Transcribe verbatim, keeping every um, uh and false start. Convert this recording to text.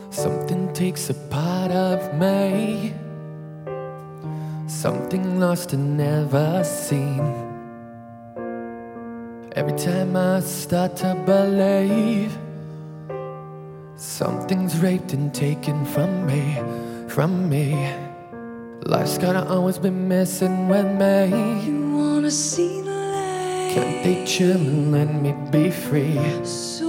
Something takes a part of me, something lost and never seen. Every time I start to believe, something's raped and taken from me, from me. Life's gotta always be messing with me. You wanna see the light? Can't they chill and let me be free? So